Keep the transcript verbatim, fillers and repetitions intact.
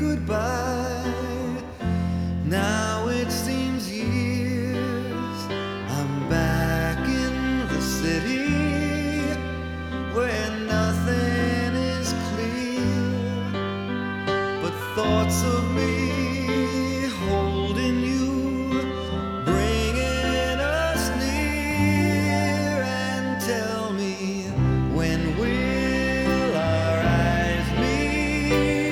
goodbye. Now it seems years I'm back in the city where nothing is clear but thoughts of me